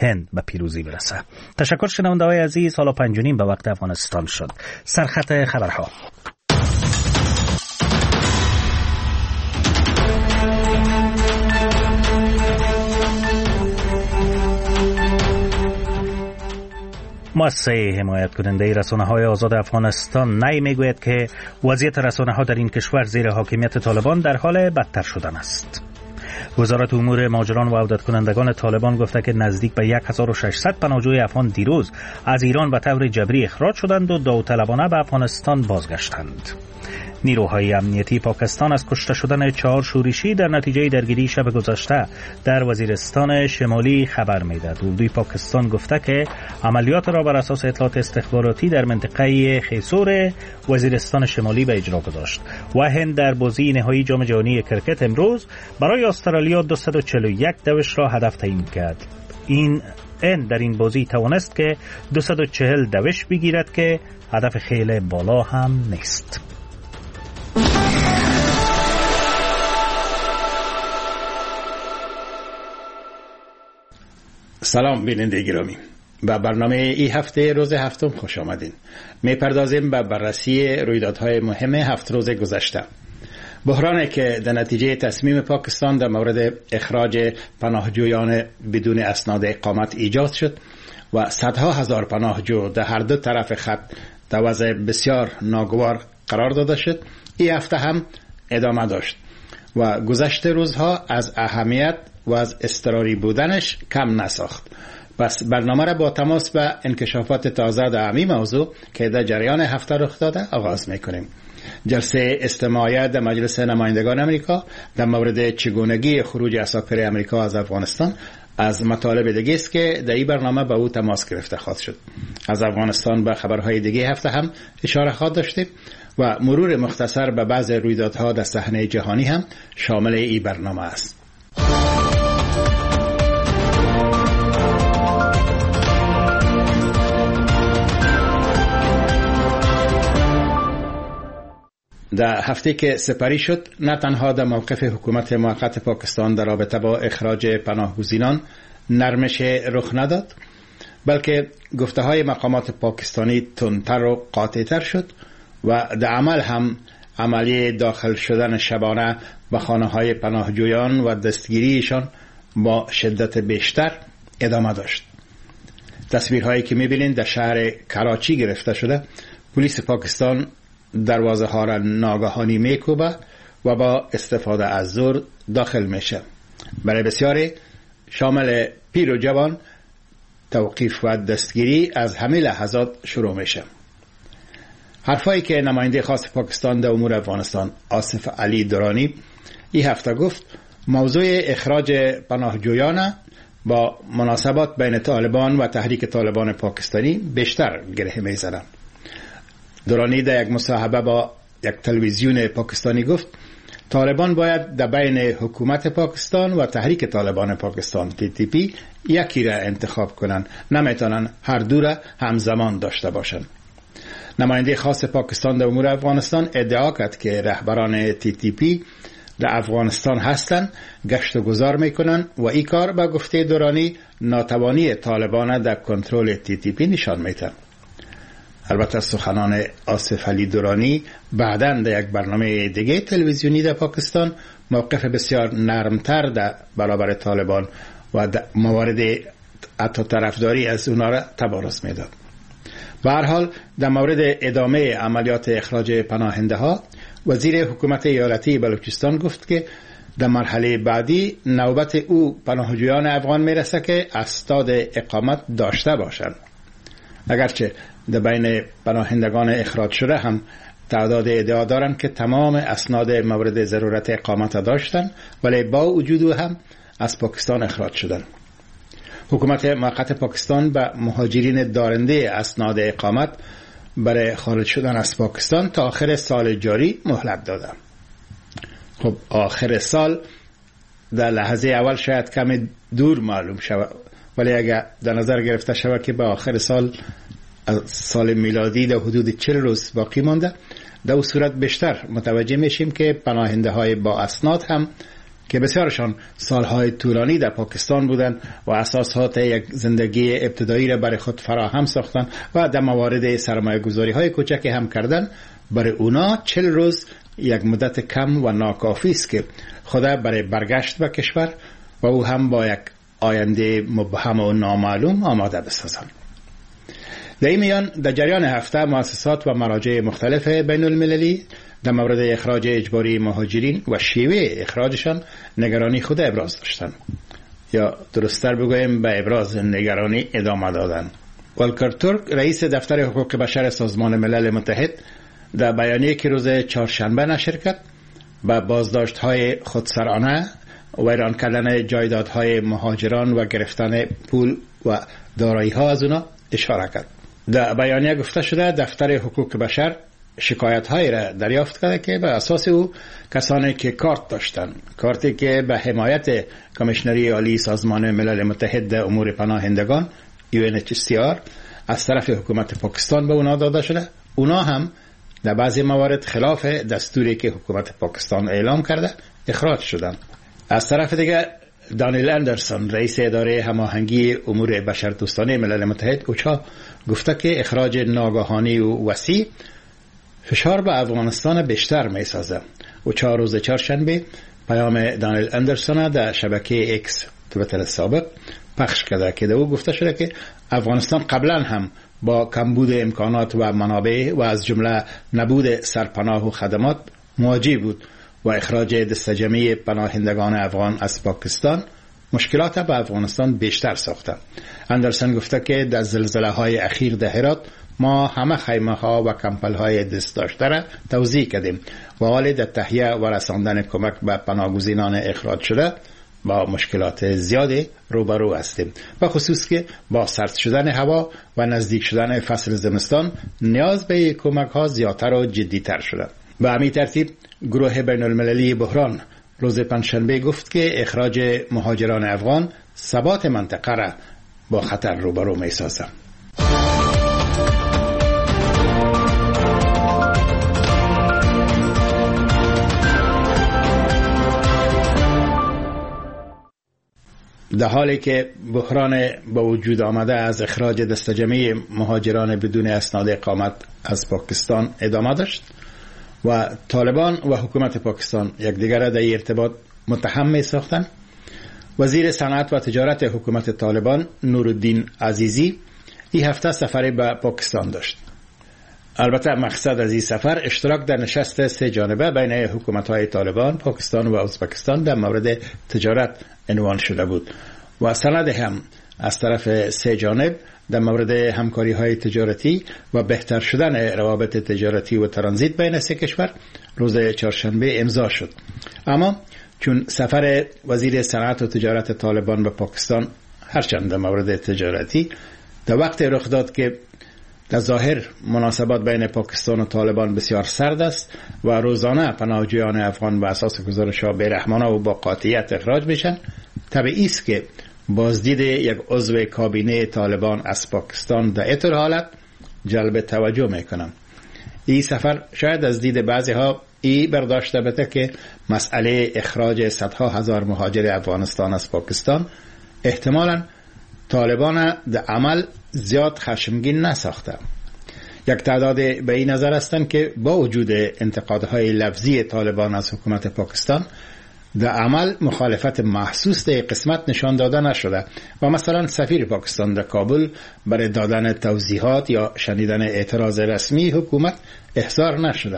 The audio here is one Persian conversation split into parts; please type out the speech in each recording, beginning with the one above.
هند به پیروزی برسه. تشکر شنونده‌های عزیز. حالا 5:30 به وقت افغانستان شد. سرخط خبرها. مؤسسه حمایت کننده رسانه‌های آزاد افغانستان نی میگوید که وضعیت رسانه‌ها در این کشور زیر حاکمیت طالبان در حال بدتر شدن است. وزارت امور مهاجران و عودت کنندگان طالبان گفته که نزدیک به 1600 پناهجوی افغان دیروز از ایران به طور جبری اخراج شدند و داوطلبانه به افغانستان بازگشتند. نیروهای امنیتی پاکستان از کشته شدن 4 شورشی در نتیجه درگیری شب گذشته در وزیرستان شمالی خبر میدهد. اردوی پاکستان گفته که عملیات را بر اساس اطلاعات استخباراتی در منطقه خیسور وزیرستان شمالی به اجرا گذاشت. و هند در بازی نهایی جام جهانی کرکت امروز برای استرالیا 241 دوش را هدف تعیین کرد. این در این بازی توانست که 240 دوش بگیرد که هدف خیلی بالا هم نیست. سلام بیننده گرامی، به برنامه ای هفته روز هفتم خوش آمدین. میپردازیم به بررسی رویدادهای مهم 7 روز گذشته. بحرانی که در نتیجه تصمیم پاکستان در مورد اخراج پناهجویان بدون اسناد اقامت ایجاد شد و صدها هزار پناهجو در هر دو طرف خط در وضع بسیار ناگوار قرار داده شد، این هفته هم ادامه داشت و گذشته روزها از اهمیت و از اضطراری بودنش کم نساخت. پس برنامه را با تماس به انکشافات تازه در همین موضوع که در جریان هفته رخ داده آغاز میکنیم. جلسه استماعی در مجلس نمایندگان امریکا در مورد چگونگی خروج اساکر امریکا از افغانستان از مطالب دیگه است که در این برنامه به او تماس گرفته خواهد شد. از افغانستان به خبرهای دیگه هفته هم اشاره خواهد داشتیم و مرور مختصر به بعض رویدادها در صحنه جهانی هم شامل این برنامه است. در هفته که سپری شد، نه تنها در موقف حکومت موقت پاکستان در رابطه با اخراج پناهگزینان نرمش رخ نداد، بلکه گفته های مقامات پاکستانی تندتر و قاطعتر شد و در عمل هم عملی داخل شدن شبانه به خانه های پناهجویان و دستگیریشان با شدت بیشتر ادامه داشت. تصویرهایی که می‌بینید در شهر کراچی گرفته شده، پلیس پاکستان دروازه ها را ناگهانی میکوبه و با استفاده از زور داخل میشه. برای بسیاری شامل پیر و جوان توقیف و دستگیری از همه لحظات شروع میشه. حرفایی که نماینده خاص پاکستان در امور افغانستان آصف علی درانی این هفته گفت موضوع اخراج پناهجویان با مناسبات بین طالبان و تحریک طالبان پاکستانی بیشتر گره میزنه. درانی در یک مصاحبه با یک تلویزیون پاکستانی گفت طالبان باید در بین حکومت پاکستان و تحریک طالبان پاکستان TTP یکی را انتخاب کنند، نمیتونن هر دو را همزمان داشته باشند. نماینده خاص پاکستان در امور افغانستان ادعا کرد که رهبران TTP در افغانستان هستند، گشت و گذار میکنن و این کار به گفته درانی ناتوانی طالبان در کنترل TTP نشان میده. البته سخنان آصف علی درانی بعداً در یک برنامه دیگه تلویزیونی در پاکستان موقف بسیار نرمتر در برابر طالبان و در موارد حتی طرفداری از اونا را تبارز میداد. به هر حال در مورد ادامه عملیات اخراج پناهنده ها، وزیر حکومت ایالتی بلوچستان گفت که در مرحله بعدی نوبت او پناهجویان افغان میرسه که اسناد اقامت داشته باشند. اگرچه در بین پناهندگان اخراج شده هم تعداد ادعا دارند که تمام اسناد مورد ضرورت اقامت داشتند ولی با وجود هم از پاکستان اخراج شدند. حکومت موقت پاکستان به مهاجرین دارنده اسناد اقامت برای خارج شدن از پاکستان تا آخر سال جاری مهلت داده. خب آخر سال در لحظه اول شاید کمی دور معلوم شود، ولی اگر در نظر گرفته شود که به آخر سال از سال میلادی در حدود 40 روز باقی مانده، در اون صورت بیشتر متوجه میشیم که پناهنده های با اسناد هم که بسیارشان سالهای طولانی در پاکستان بودند و اساسات یک زندگی ابتدایی را برای خود فراهم ساختند و در موارد سرمایه گذاری های کوچکی هم کردند. برای اونا 40 روز یک مدت کم و ناکافی است که خود برای برگشت به کشور و او هم با یک آینده مبهم و نامعلوم آماده بسازند. در این میان در جریان هفته مؤسسات و مراجع مختلف بین المللی در مورد اخراج اجباری مهاجرین و شیوه اخراجشان نگرانی خود ابراز داشتند، یا درست‌تر بگویم به ابراز نگرانی ادامه دادند. والکر ترک رئیس دفتر حقوق بشر سازمان ملل متحد در بیانیه‌ای که روز چهارشنبه نشر کرد به بازداشت‌های خودسرانه، ویران کردن جایدادهای مهاجران و گرفتن پول و دارایی‌ها از اونا اشاره کرد. در بیانیه گفته شده دفتر حقوق بشر شکایت‌هایی را دریافت کرده که به اساس او کسانی که کارت داشتند، کارتی که به حمایت کمیشنری عالی سازمان ملل متحد در امور پناهندگان UNHCR از طرف حکومت پاکستان به اونا داده شده، اونا هم در بعضی موارد خلاف دستوری که حکومت پاکستان اعلام کرده اخراج شدند. از طرف دیگر دانیل اندرسون رئیس اداره هماهنگی امور بشردوستانه ملل متحد اوچا گفته که اخراج ناگهانی و وسیع فشار به افغانستان بیشتر می سازه. اوچا روز چهارشنبه پیام دانیل اندرسون در شبکه ایکس توییتر سابق پخش کرده که در او گفته شده که افغانستان قبلا هم با کمبود امکانات و منابع و از جمله نبود سرپناه و خدمات مواجه بود و اخراج دستجمعی پناهندگان افغان از پاکستان مشکلات به افغانستان بیشتر ساخته. اندرسون گفته که در زلزله های اخیر در هرات ما همه خیمه ها و کمپل های دست داشته را توزیع کردیم و حال در تهیه و رساندن کمک به پناهگزینان اخراج شده با مشکلات زیادی روبرو هستیم، به خصوص که با سرد شدن هوا و نزدیک شدن فصل زمستان نیاز به کمک ها زیادتر و جدیتر شده. به همین ترتیب گروه بین المللی بحران روز پنجشنبه گفت که اخراج مهاجران افغان ثبات منطقه را با خطر روبرو می سازد. در حالی که بحران با وجود آمده از اخراج دستجمعی مهاجران بدون اسناد اقامت از پاکستان ادامه داشت و طالبان و حکومت پاکستان یکدیگر را در ارتباط متهم می ساختند، وزیر صنعت و تجارت حکومت طالبان نورالدین عزیزی این هفته سفری به پاکستان داشت. البته مقصد از این سفر اشتراک در نشست 3 جانبه بین حکومت‌های طالبان، پاکستان و ازبکستان در مورد تجارت عنوان شده بود و سند هم از طرف 3 جانب در مورد همکاری‌های تجارتی و بهتر شدن روابط تجارتی و ترانزیت بین 3 کشور روز چهارشنبه امضا شد. اما چون سفر وزیر صنعت و تجارت طالبان به پاکستان هرچند در مورد تجارتی در وقت رخ داد که در ظاهر مناسبات بین پاکستان و طالبان بسیار سرد است و روزانه پناهجویان افغان به اساس گزارش‌ها بی‌رحمانه و با قاطعیت اخراج میشن، طبیعی است که بازدید یک عضو کابینه طالبان از پاکستان در این حالت جلب توجه میکنم. این سفر شاید از دید بعضی ها ای برداشته بده که مسئله اخراج صدها هزار مهاجر افغانستان از پاکستان احتمالاً طالبان در عمل زیاد خشمگین نساخته. یک تعداد به این نظر هستند که با وجود انتقادهای لفظی طالبان از حکومت پاکستان در عمل مخالفت محسوس در قسمت نشان داده نشده و مثلا سفیر پاکستان در کابل برای دادن توضیحات یا شنیدن اعتراض رسمی حکومت احضار نشده.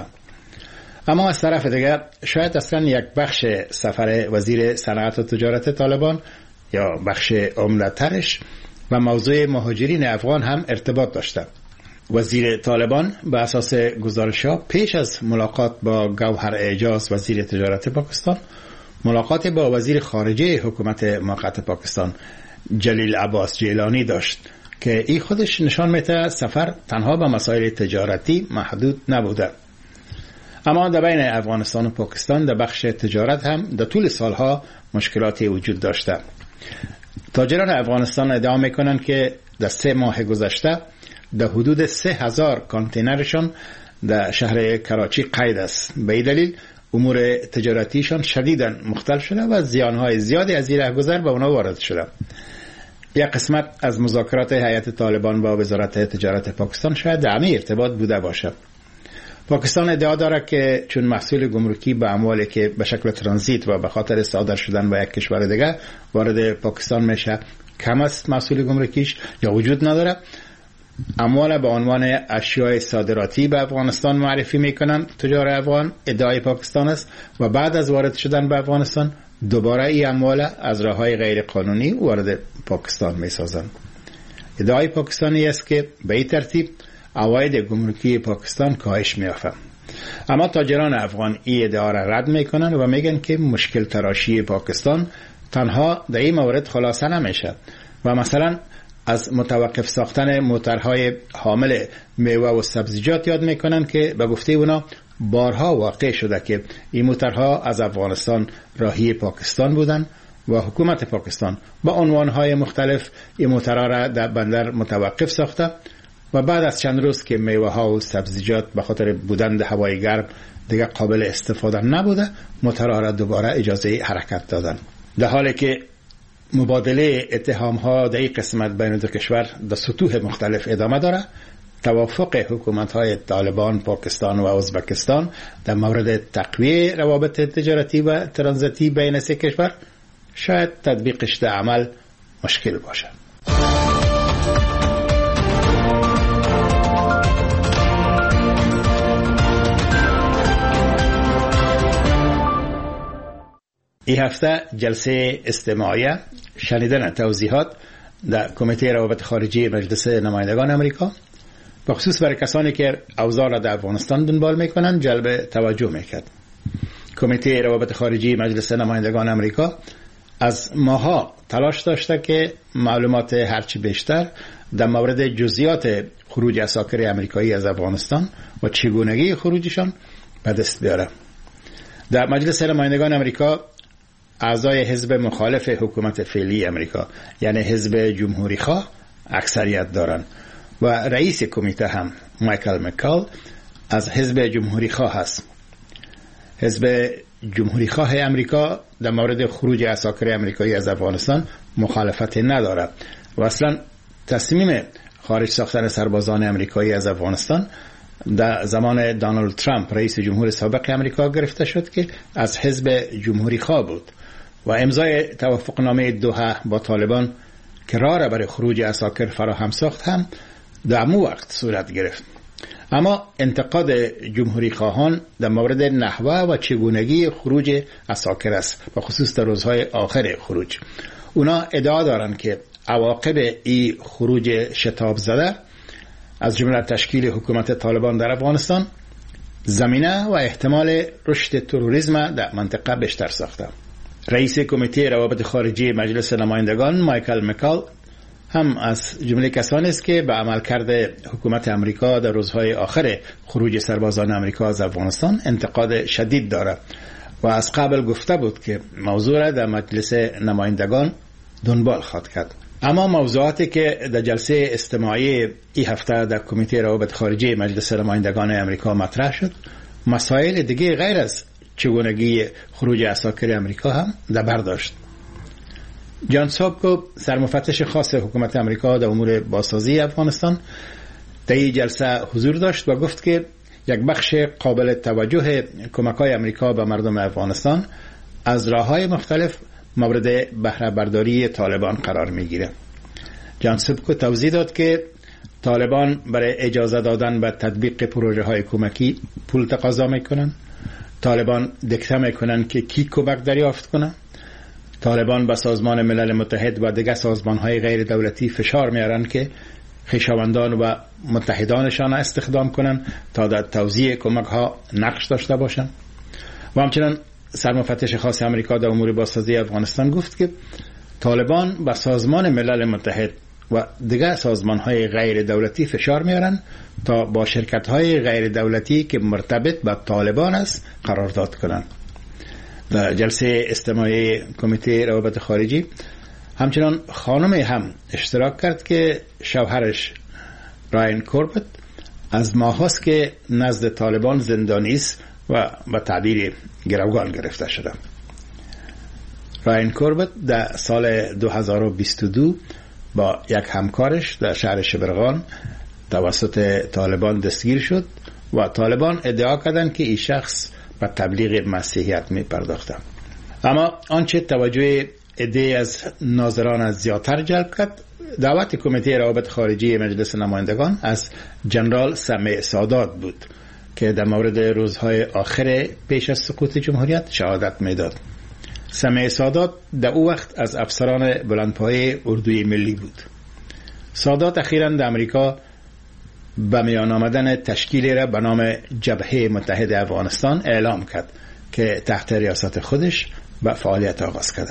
اما از طرف دیگر شاید اصلا یک بخش سفر وزیر صنعت و تجارت طالبان یا بخش عمده‌ترش و موضوع مهاجرین افغان هم ارتباط داشته. وزیر طالبان به اساس گزارش‌ها پیش از ملاقات با گوهر اعجاز وزیر تجارت پاکستان ملاقات با وزیر خارجه حکومت موقت پاکستان جلیل عباس جیلانی داشت که این خودش نشان میده سفر تنها به مسائل تجارتی محدود نبوده. اما در بین افغانستان و پاکستان در بخش تجارت هم در طول سالها مشکلاتی وجود داشته. تاجران افغانستان ادعا میکنند که در 3 ماه گذشته در حدود 3000 کانتینرشان در شهر کراچی قید است. به این دلیل امور تجارتیشان شدیداً مختل شده و زیانهای زیادی از این رهگذر به اونا وارد شده. یک قسمت از مذاکرات هیئت طالبان با وزارت تجارت پاکستان شاید در همین ارتباط بوده باشه. پاکستان ادعا داره که چون محصول گمرکی به اموالی که به شکل ترانزیت و به خاطر صادر شدن به یک کشور دیگه وارد پاکستان میشه کم است محصول گمرکیش یا وجود نداره، اموال به عنوان اشیاء صادراتی به افغانستان معرفی میکنن تجار افغان، ادعای پاکستان است و بعد از وارد شدن به افغانستان دوباره این اموال از راههای غیر قانونی وارد پاکستان میسازن. ادعای پاکستانی است که به این ترتیب عواید گمرکی پاکستان کاهش می‌یافت. اما تاجران افغان این ادعا را رد میکنن و میگن که مشکل تراشی پاکستان تنها در این مورد خلاصه نمیشه و مثلا از متوقف ساختن موترهای حامل میوه و سبزیجات یاد میکنن که به گفته اونا بارها واقع شده که این موترها از افغانستان راهی پاکستان بودن و حکومت پاکستان با عنوانهای مختلف این موترها را در بندر متوقف ساخته و بعد از چند روز که میوه ها و سبزیجات به خاطر بودن در هوای گرم دیگه قابل استفاده نبوده، موترها را دوباره اجازه حرکت دادن. در حالی که مبادله اتهام ها در این قسمت بین دو کشور در سطوح مختلف ادامه داره، توافق حکومت های طالبان پاکستان و ازبکستان در مورد تقویه روابط تجارتی و ترانزیتی بین سه کشور شاید تطبیقش در عمل مشکل باشه. این هفته جلسه استماعیه شنیدن توضیحات در کمیته روابط خارجی مجلس نمایندگان امریکا به خصوص برای کسانی که اوضاع را در افغانستان دنبال میکنن جلب توجه میکرد. کمیته روابط خارجی مجلس نمایندگان امریکا از ماها تلاش داشته که معلومات هرچی بیشتر در مورد جزئیات خروج عساکر امریکایی از افغانستان و چگونگی خروجشان به دست بیاره. در مجلس نمایندگان امریکا اعضای حزب مخالف حکومت فعلی امریکا یعنی حزب جمهوری خواه اکثریت دارند و رئیس کمیته هم مایکل مکال از حزب جمهوری خواه است. حزب جمهوری خواه امریکا در مورد خروج عساکر امریکایی از افغانستان مخالفت ندارد و اصلا تصمیم خارج ساختن سربازان امریکایی از افغانستان در زمان دونالد ترامپ رئیس جمهور سابق امریکا گرفته شد که از حزب جمهوری خواه بود و امضای توافقنامه دوحه با طالبان که راه را برای خروج عساکر فراهم ساخت هم در همون وقت صورت گرفت. اما انتقاد جمهوری خواهان در مورد نحوه و چگونگی خروج عساکر است و خصوص در روزهای آخر خروج. اونا ادعا دارند که عواقب این خروج شتاب زده از جمله تشکیل حکومت طالبان در افغانستان زمینه و احتمال رشد تروریسم در منطقه بیشتر ساخته. رئیس کمیته روابط خارجی مجلس نمایندگان مایکل مکال هم از جمله کسانی است که به عملکرد حکومت امریکا در روزهای آخر خروج سربازان امریکا از افغانستان انتقاد شدید دارد و از قبل گفته بود که موضوع را در مجلس نمایندگان دنبال خواهد کرد. اما موضوعاتی که در جلسه استماعی این هفته در کمیته روابط خارجی مجلس نمایندگان امریکا مطرح شد، مسائل دیگه غیر از چگونگی خروج عساکر امریکا هم در بر داشت. جان سابکو سرمفتش خاص حکومت امریکا در امور بازسازی افغانستان در این جلسه حضور داشت و گفت که یک بخش قابل توجه کمک‌های امریکا به مردم افغانستان از راه‌های مختلف مورد بهره برداری طالبان قرار میگیره. جان سابکو توضیح داد که طالبان برای اجازه دادن به تطبیق پروژه های کمکی پول تقاضا میکنن، طالبان دکته میکنن که کی کمک دریافت کنه، طالبان به سازمان ملل متحد و دیگر سازمان های غیر دولتی فشار میارن که خویشاوندان و متحدانشان استخدام کنن تا در توزیع کمک ها نقش داشته باشن. و همچنین سرمفتش خاص امریکا در امور بازسازی افغانستان گفت که طالبان به سازمان ملل متحد و دیگر سازمان های غیر دولتی فشار میارن تا با شرکت های غیر دولتی که مرتبط به طالبان است قرارداد کنند. در جلسه استماعی کمیته روابط خارجی همچنان خانمی هم اشتراک کرد که شوهرش رایان کوربت از ماهاست که نزد طالبان زندانی است و به تعبیر گروگان گرفته شده. رایان کوربت در سال 2022 با یک همکارش در شهر شبرغان توسط طالبان دستگیر شد و طالبان ادعا کردند که این شخص به تبلیغ مسیحیت می پرداخته. اما آنچه توجه عده‌ای از ناظران از زیادتر جلب کرد، دعوت کمیته روابط خارجی مجلس نمایندگان از جنرال سمیع سادات بود که در مورد روزهای آخر پیش از سقوط جمهوریت شهادت میداد. سمیع سادات در او وقت از افسران بلندپایه اردوی ملی بود. سادات اخیراً در امریکا به میان آمدن تشکیلی را به نام جبهه متحده افغانستان اعلام کرد که تحت ریاست خودش به فعالیت آغاز کرده.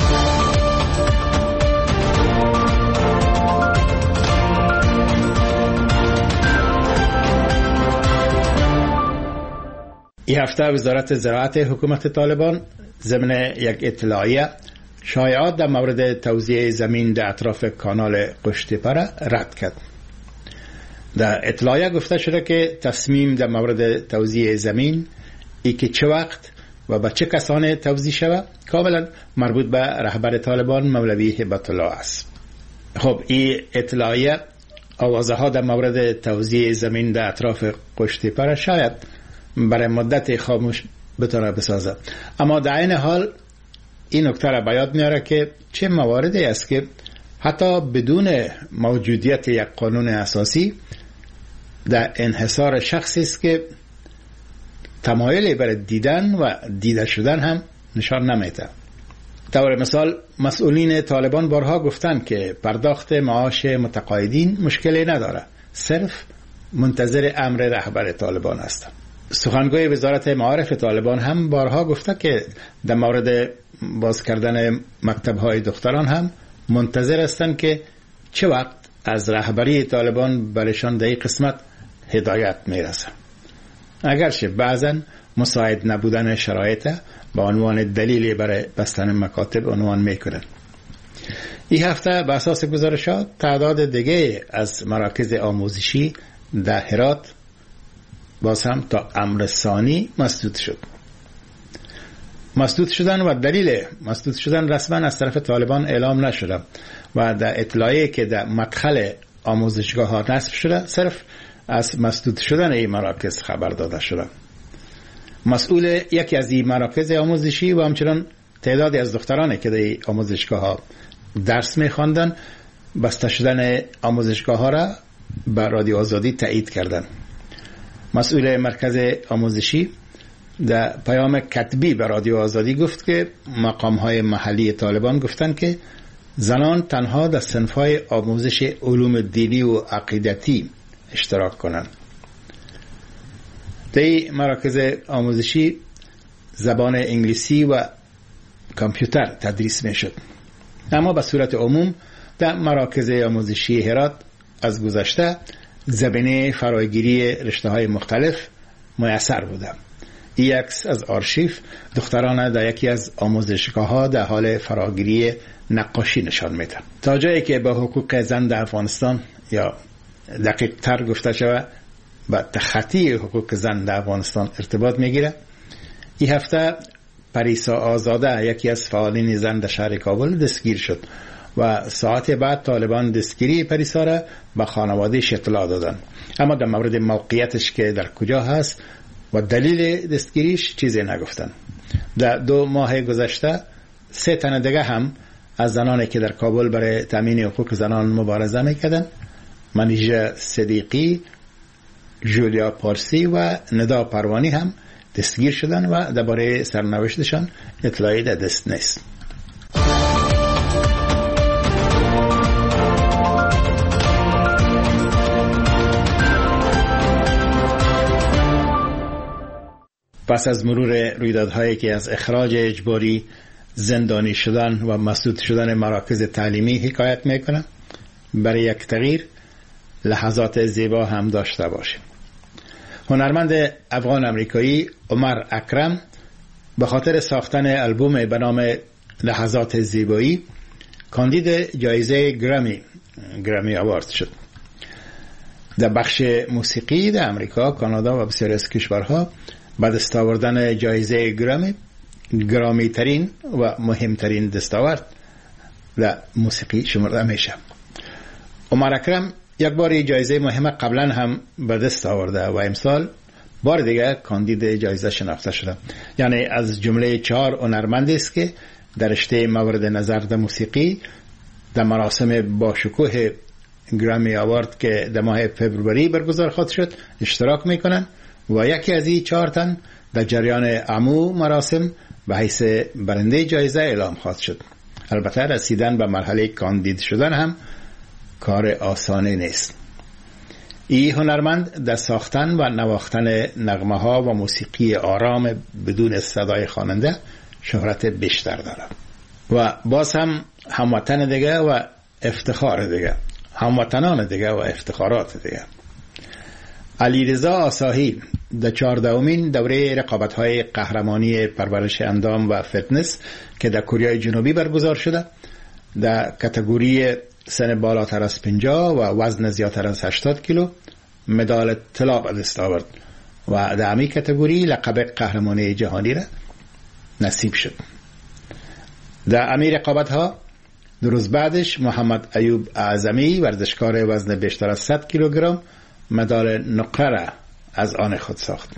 این هفته وزارت زراعت حکومت طالبان ضمن یک اطلاعیه شایعات در مورد توزیع زمین در اطراف کانال قشتیپه را رد کرد. در اطلاعیه گفته شده که تصمیم در مورد توزیع زمین ای که چه وقت و به چه کسانی توزیع شود کاملا مربوط به رهبر طالبان مولوی هبت الله است. خب این اطلاعیه آوازه ها در مورد توزیع زمین در اطراف قشتیپه را شاید برای مدت خاموش بتونه بسازه، اما در این حال این نکته را بیاد میاره که چه مواردی است که حتی بدون موجودیت یک قانون اساسی در انحصار شخصی است که تمایلی برای دیدن و دیده شدن هم نشان نمیده. طور مثال مسئولین طالبان بارها گفتند که پرداخت معاش متقاعدین مشکلی نداره، صرف منتظر امر رهبر طالبان هستند. سخنگوی وزارت معارف طالبان هم بارها گفته که در مورد باز کردن مکتب‌های دختران هم منتظر هستند که چه وقت از رهبری طالبان برشان در این قسمت هدایت میرسه. اگرچه بعضا مساعد نبودن شرایط با عنوان دلیلی برای بستن مکاتب عنوان میکنن. این هفته به اساس گزارشات تعداد دیگه از مراکز آموزشی در هرات باز هم تا امر ثانی مسدود شد. مسدود شدن و دلیل مسدود شدن رسما از طرف طالبان اعلام نشده و در اطلاعی که در مدخل آموزشگاه ها نصب شده صرف از مسدود شدن این مراکز خبر داده شده. مسئول یکی از این مراکز آموزشی و همچنان تعدادی از دخترانی که در آموزشگاه ها درس می‌خواندند بسته شدن آموزشگاه ها را به رادیو آزادی تایید کردند. مسئول مرکز آموزشی در پیام کتبی به رادیو آزادی گفت که مقام‌های محلی طالبان گفتند که زنان تنها در صنف‌های آموزش علوم دینی و عقیدتی اشتراک کنند. در مراکز آموزشی زبان انگلیسی و کامپیوتر تدریس میشد، اما به صورت عموم در مراکز آموزشی هرات از گذشته زمینه فراگیری رشته‌های مختلف میسر بوده. این عکس از آرشیو دختران در یکی از آموزشگاه‌ها در حال فراگیری نقاشی نشان میده. تا جایی که با حقوق زن در افغانستان یا دقیق تر گفته شود با تخطی حقوق زن در افغانستان ارتباط میگیره، این هفته پریسا آزاده یکی از فعالین زن در شهر کابل دستگیر شد و ساعت بعد طالبان دستگیری پریسا را به خانواده‌اش اطلاع دادن، اما در مورد موقعیتش که در کجا هست و دلیل دستگیریش چیزی نگفتن. در 2 ماه گذشته 3 تن دیگه هم از زنانی که در کابل برای تامین حقوق زنان مبارزه میکردن، منیژه صدیقی، جولیا پارسی و ندا پروانی هم دستگیر شدن و درباره سرنوشتشان اطلاعی در دست نیست. پس از مرور رویدادهایی که از اخراج اجباری، زندانی شدن و مسدود شدن مراکز تعلیمی حکایت میکنه، برای یک تغییر لحظات زیبا هم داشته باشیم. هنرمند افغان امریکایی عمر اکرم به خاطر ساختن البوم به نام لحظات زیبایی کاندید جایزه گرامی آوارد شد. در بخش موسیقی در امریکا، کانادا و بسیاری از کشورها به دست آوردن جایزه گرامی ترین و مهمترین دستاورد در موسیقی شمرده میشه. عمر اکرم یک بار جایزه مهم قبلا هم به دست آورده و امسال بار دیگه کاندید جایزه شناخته شده. یعنی از جمله 4 هنرمندی است که در رشته مورد نظر در موسیقی در مراسم با شکوه گرامی آوارد که در ماه فوریه برگزار خواهد شد اشتراک میکنن و یکی از این 4 تن در جریان عمو مراسم به حیث برنده جایزه اعلام خواهد شد. البته رسیدن به مرحله کاندید شدن هم کار آسانی نیست. این هنرمند در ساختن و نواختن نغمه ها و موسیقی آرام بدون صدای خواننده شهرت بیشتر داره و باز هم هموطن دیگه و افتخار دیگه، هموطنان دیگه و افتخارات دیگه. علیرضا آساهی در 14مین دوره رقابت‌های قهرمانی پرورش اندام و فتنس که در کره جنوبی برگزار شده در کاتگوری سن بالاتر از 50 و وزن زیادتر از 80 کیلو مدال طلا به دست آورد و در همین کاتگوری لقب قهرمانی جهانی را نصیب شد. در همین رقابت‌ها 2 روز بعدش محمد ایوب اعظمی ورزشکار وزن بیشتر از 100 کیلوگرم مدال نقره را از آن خود ساخت.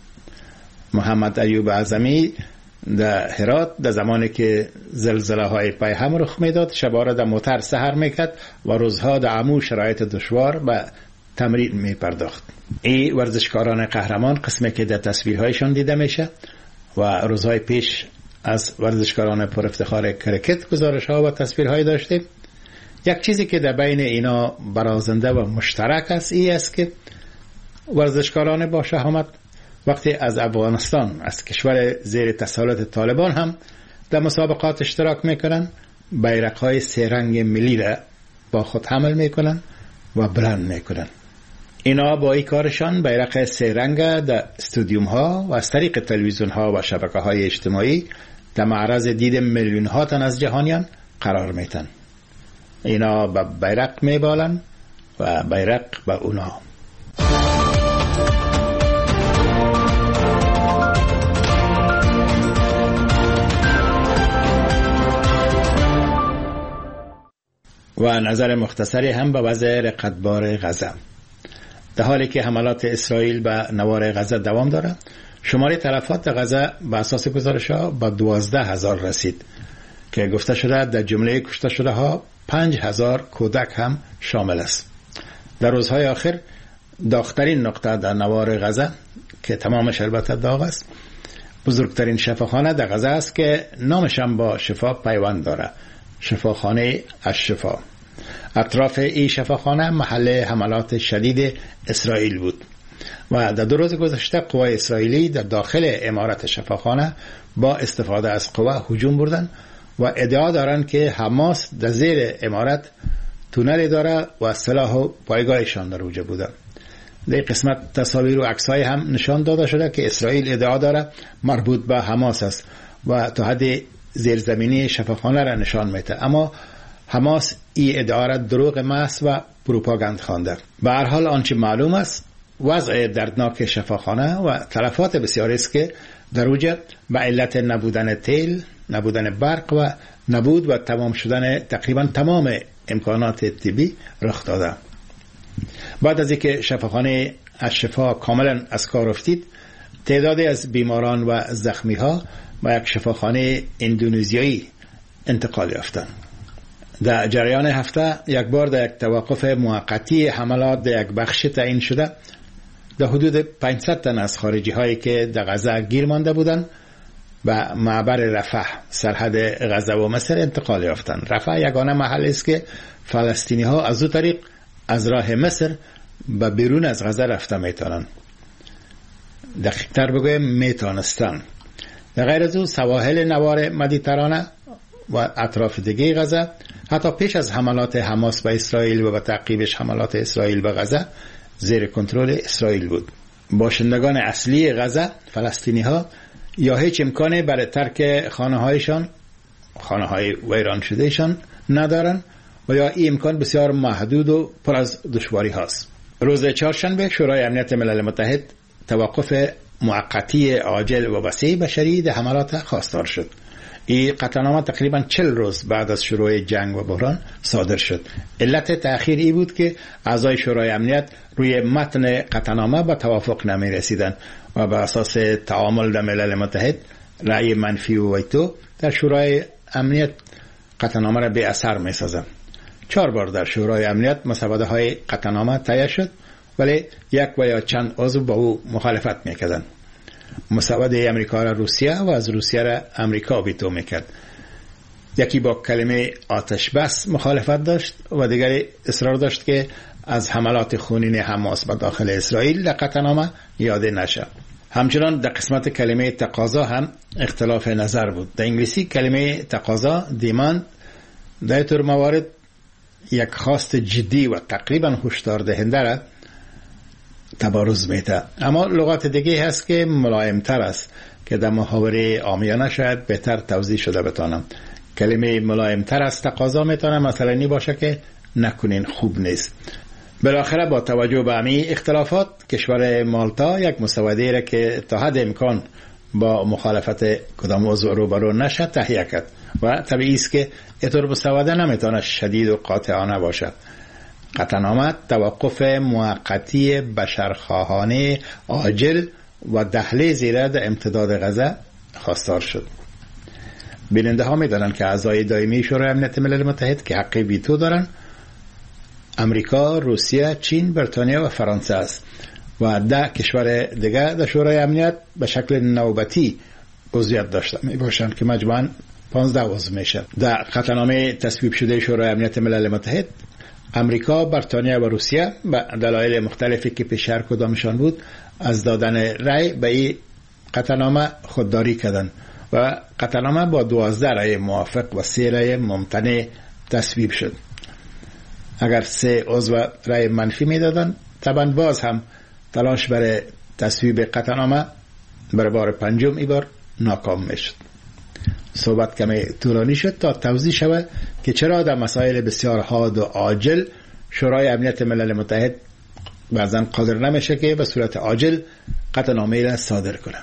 محمد ایوب اعظمی در هرات در زمانی که زلزله های پای هم رخ میداد شبا را در موتر سحر میکرد و روزها در عمو شرایط دشوار به تمرین می پرداخت. این ورزشکاران قهرمان قسمی که در تصویرهایشان دیده میشه و روزهای پیش از ورزشکاران پر افتخار کرکت گزارش ها و تصویرهای داشتیم. یک چیزی که در بین اینا برازنده و مشترک است این است که ورزشکاران با شهامت وقتی از افغانستان، از کشور زیر تسلط طالبان هم در مسابقات اشتراک میکنن بیرق‌های 3 رنگ ملی را با خود حمل میکنن و بلند میکنن. اینا با این کارشان بیرق 3 رنگ در استادیوم ها و از طریق تلویزیون ها و شبکه های اجتماعی در معرض دید میلیون ها تن از جهانیان قرار میتن. اینا به بیرق میبالن و بیرق به اونا. و نظر مختصری هم به وضع رقتبار غزه. در حالی که حملات اسرائیل به نوار غزه دوام داره، شمار تلفات در غزه به اساس گزارش‌ها به 12,000 رسید که گفته شده در جمله کشته شده ها 5,000 کودک هم شامل است. در روزهای آخر داغ‌ترین نقطه در نوار غزه که تمامش البته داغ است، بزرگترین شفاخانه در غزه است که نامش هم با شفا پیوند داره، شفاخانه الشفا. اطراف این شفاخانه محل حملات شدید اسرائیل بود و در 2 روز گذشته قوای اسرائیلی در داخل عمارت شفاخانه با استفاده از قوا هجوم بردن و ادعا دارند که حماس در زیر عمارت تونل داره و سلاح و پایگاهشان در اوجه بودن. در قسمت تصاویر و عکس‌های هم نشان داده شده که اسرائیل ادعا داره مربوط به حماس است و تا حد زیرزمینی شفاخانه را نشان میده، اما حماس این ادعا را دروغ محض و پروپاگاند خوانده. به هر حال آنچه معلوم است وضع دردناک شفاخانه و تلفات بسیاری است که در اوجه به علت نبودن تیل، نبودن برق و نبود و تمام شدن تقریبا تمام امکانات طبی رخ داده. بعد از اینکه شفاخانه الشفا کاملا از کار افتید، تعدادی از بیماران و زخمی ها و یک شفاخانه اندونزیایی انتقال یافتند. در جریان هفته یک بار در یک توقف موقتی حملات در یک بخش تعیین شده در حدود 500 تن از خارجی هایی که در غزه گیر مانده بودند به معبر رفح سرحد غزه و مصر انتقال یافتند. رفح یگانه محلی است که فلسطینی ها از او طریق از راه مصر به بیرون از غزه رفته میتونن. دقیق تر بگویم میتونستن. در غیر از او سواحل نوار مدیترانه و اطراف دیگه غزه حتی پیش از حملات حماس به اسرائیل و به تعقیبش حملات اسرائیل به غزه زیر کنترل اسرائیل بود. باشندگان اصلی غزه فلسطینی ها یا هیچ امکانی برای ترک خانه هایشان، خانه های ویران شدهشان ندارن و یا این امکان بسیار محدود و پر از دشواری هاست. روز چهارشنبه شورای امنیت ملل متحد توقف موقتی عاجل و وسیع بشری در حملات خواستار شد. این قطعنامه تقریبا 40 روز بعد از شروع جنگ و بحران صادر شد. علت تأخیر ای بود که اعضای شورای امنیت روی متن قطعنامه به توافق نمی رسیدن و بر اساس تعامل در ملل متحد رأی منفی و ویتو در شورای امنیت قطعنامه را به اثر می سازند. 4 بار در شورای امنیت مسوده های قطعنامه تهیه شد ولی یک و یا چند عضو با او مخالفت میکردند. مسوده امریکا را روسیه و از روسیه را امریکا ویتو میکرد. یکی با کلمه آتش بس مخالفت داشت و دیگری اصرار داشت که از حملات خونین حماس به داخل اسرائیل در قطعنامه یاده نشد. همچنان در قسمت کلمه تقاضا هم اختلاف نظر بود. در انگلیسی کلمه تقاضا دیماند در طور موارد یک خواست جدی و تقریبا هشدار دهنده را تبارز میده، اما لغات دیگه هست که ملایم تر است که در محاوره عامیانه شاید بهتر توضیح شده بتانم. کلمه ملایم تر از تقاضا میتونه مثلا نی باشه که نکنین خوب نیست. بالاخره با توجه به همین اختلافات کشور مالتا یک مسوده را که تا حد امکان با مخالفت کدام عضو روبرو نشد تهیه کرد و طبیعی است که اینطور مسوده نمیتونه شدید و قاطعانه باشد. قطعنامه توقف موقتی بشرخواهانه عاجل و دهلیزی را در امتداد غزه خواستار شد. بیننده ها می دانند که اعضای دائمی شورای امنیت ملل متحد که حق ویتو دارند امریکا، روسیه، چین، بریتانیا و فرانسه است و 10 کشور دیگر در شورای امنیت به شکل نوبتی عضویت داشته می باشند که مجموعاً 15 عضو میشن. در قطعنامه تصویب شده شورای امنیت ملل متحد امریکا، بریتانیا و روسیه به دلایل مختلفی که پیش هر کدامشان بود از دادن رأی به این قطعنامه خودداری کردند و قطعنامه با 12 رأی موافق و 3 رأی ممتنع تصویب شد. اگر 3 عضو رأی منفی میدادند طبعا باز هم تلاش برای تصویب قطعنامه برای بار پنجم این بار ناکام میشد. صحبت کمی طولانی شد تا توضیح شود که چرا در مسائل بسیار حاد و عاجل شورای امنیت ملل متحد بعضا قادر نمیشه که به صورت عاجل قطعنامه را صادر کنه.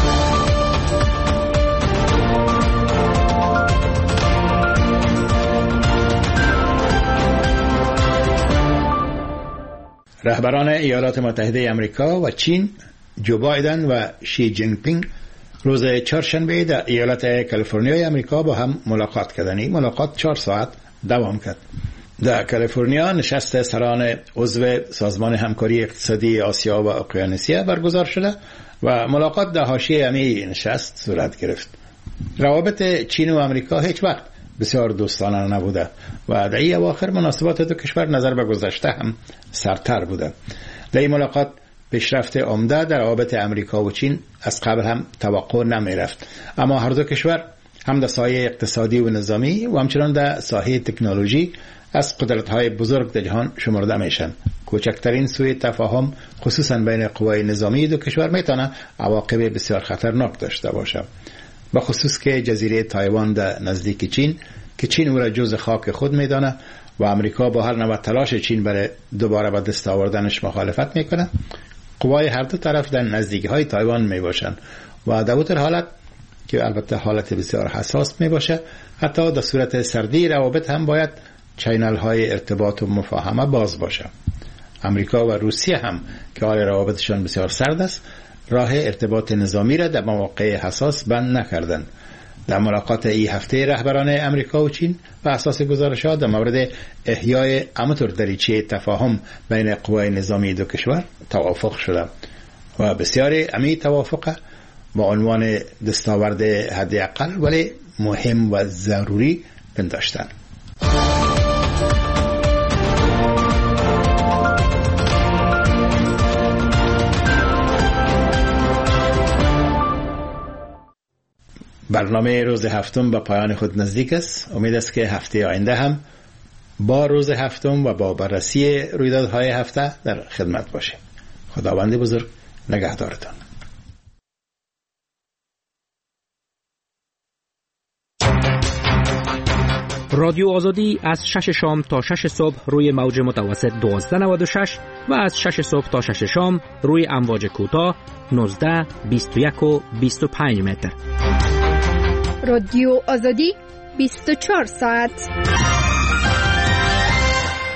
رهبران ایالات متحده امریکا و چین جو بایدن و شی جینگ پینگ روز چهارشنبه در ایالت کالیفرنیای امریکا با هم ملاقات کردند. ملاقات 4 ساعت دوام کرد. در کالیفرنیا نشست سران عضو سازمان همکاری اقتصادی آسیا و اقیانوسیه برگزار شده و ملاقات در حاشیه همین نشست صورت گرفت. روابط چین و امریکا هیچ وقت بسیار دوستانه نبوده و در این اواخر مناسبات دو کشور نظر به گذشته هم سرتر بوده. در این ملاقات پیشرفت عمده در روابط امریکا و چین از قبل هم توقع نمی رفت، اما هر دو کشور هم در ساحه اقتصادی و نظامی و همچنان در ساحه تکنولوژی از قدرت‌های بزرگ در جهان شمرده میشن. کوچکترین سوء تفاهم خصوصا بین قوای نظامی دو کشور میتونه عواقب بسیار خطرناک داشته باشه، به خصوص که جزیره تایوان در نزدیک چین که چین او را جزء خاک خود میدانه و امریکا با هر نوع تلاش چین برای دوباره به دست آوردنش مخالفت میکنه. قوای هر دو طرف در نزدیکی های تایوان می باشند و در اون حالت که البته حالت بسیار حساس می باشه، حتی در صورت سردی روابط هم باید چینل های ارتباط و مفاهمه باز باشه. امریکا و روسیه هم که حال روابطشان بسیار سرد است راه ارتباط نظامی را در مواقع حساس بند نکردند. در ملاقات این هفته رهبران امریکا و چین و اساس گزارشات در مورد احیای امطور دریچه تفاهم بین قوای نظامی دو کشور توافق شده و بسیاری امی توافق با عنوان دستاورد حداقل ولی مهم و ضروری پنداشتند. برنامه روز هفتم به پایان خود نزدیک است. امید است که هفته آینده هم با روز هفتم و با بررسی رویدادهای هفته در خدمت باشیم. خداوند بزرگ نگهدارتان. رادیو آزادی از 6 شام تا 6 صبح روی موج متوسط 1296 و از 6 صبح تا 6 شام روی امواج کوتاه 19 21 و 25 متر. رادیو آزادی 24 ساعت.